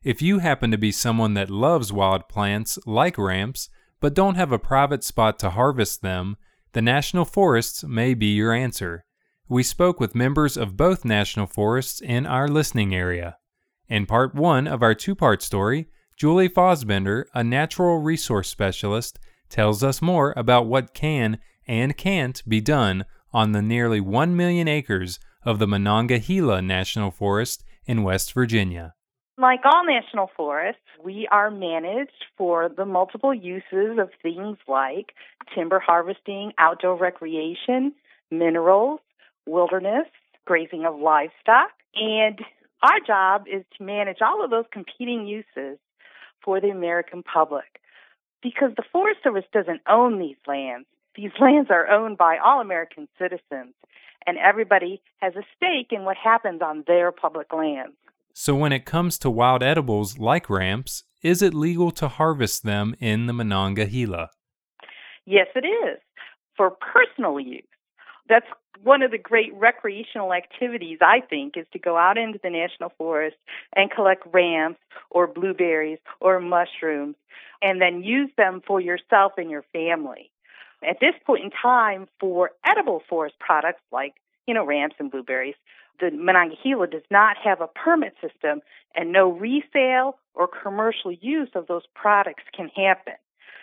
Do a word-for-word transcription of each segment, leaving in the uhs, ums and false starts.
If you happen to be someone that loves wild plants like ramps, but don't have a private spot to harvest them, the national forests may be your answer. We spoke with members of both national forests in our listening area. In part one of our two-part story, Julie Fosbender, a natural resource specialist, tells us more about what can and can't be done on the nearly one million acres of the Monongahela National Forest in West Virginia. Like all national forests, we are managed for the multiple uses of things like timber harvesting, outdoor recreation, minerals, wilderness, grazing of livestock, and our job is to manage all of those competing uses for the American public. Because the Forest Service doesn't own these lands. These lands are owned by all American citizens, and everybody has a stake in what happens on their public lands. So when it comes to wild edibles like ramps, is it legal to harvest them in the Monongahela? Yes, it is, for personal use. That's one of the great recreational activities, I think, is to go out into the national forest and collect ramps or blueberries or mushrooms and then use them for yourself and your family. At this point in time, for edible forest products like, you know, ramps and blueberries, the Monongahela does not have a permit system, and no resale or commercial use of those products can happen.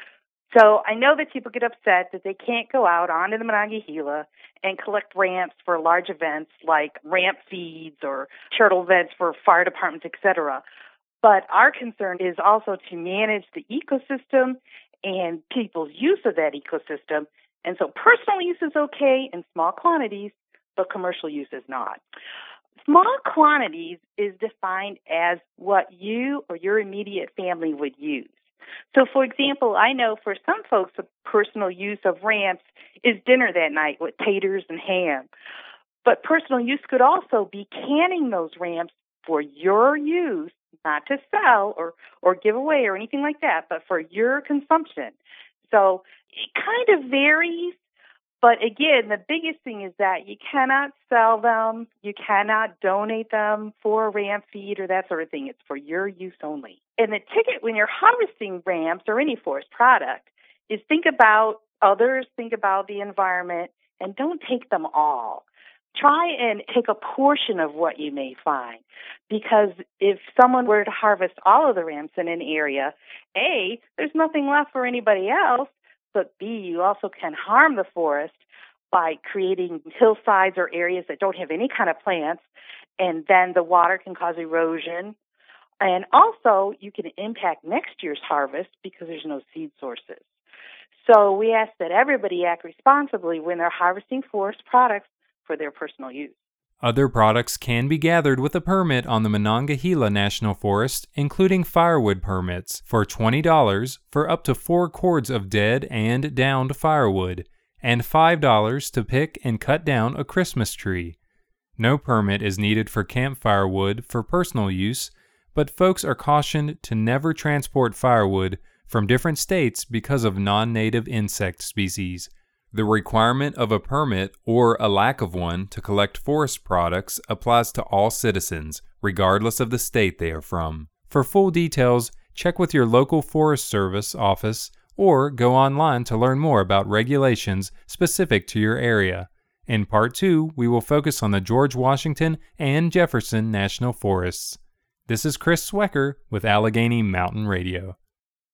So I know that people get upset that they can't go out onto the Monongahela and collect ramps for large events like ramp feeds or turtle events for fire departments, et cetera. But our concern is also to manage the ecosystem and people's use of that ecosystem. And so personal use is okay in small quantities, but commercial use is not. Small quantities is defined as what you or your immediate family would use. So, for example, I know for some folks the personal use of ramps is dinner that night with taters and ham. But personal use could also be canning those ramps for your use, not to sell or, or give away or anything like that, but for your consumption. So it kind of varies. But again, the biggest thing is that you cannot sell them, you cannot donate them for a ramp feed or that sort of thing. It's for your use only. And the ticket when you're harvesting ramps or any forest product is think about others, think about the environment, and don't take them all. Try and take a portion of what you may find. Because if someone were to harvest all of the ramps in an area, A, there's nothing left for anybody else. But B, you also can harm the forest by creating hillsides or areas that don't have any kind of plants, and then the water can cause erosion. And also, you can impact next year's harvest because there's no seed sources. So we ask that everybody act responsibly when they're harvesting forest products for their personal use. Other products can be gathered with a permit on the Monongahela National Forest, including firewood permits for twenty dollars for up to four cords of dead and downed firewood, and five dollars to pick and cut down a Christmas tree. No permit is needed for campfire wood for personal use, but folks are cautioned to never transport firewood from different states because of non-native insect species. The requirement of a permit or a lack of one to collect forest products applies to all citizens, regardless of the state they are from. For full details, check with your local Forest Service office or go online to learn more about regulations specific to your area. In Part two, we will focus on the George Washington and Jefferson National Forests. This is Chris Swecker with Allegheny Mountain Radio.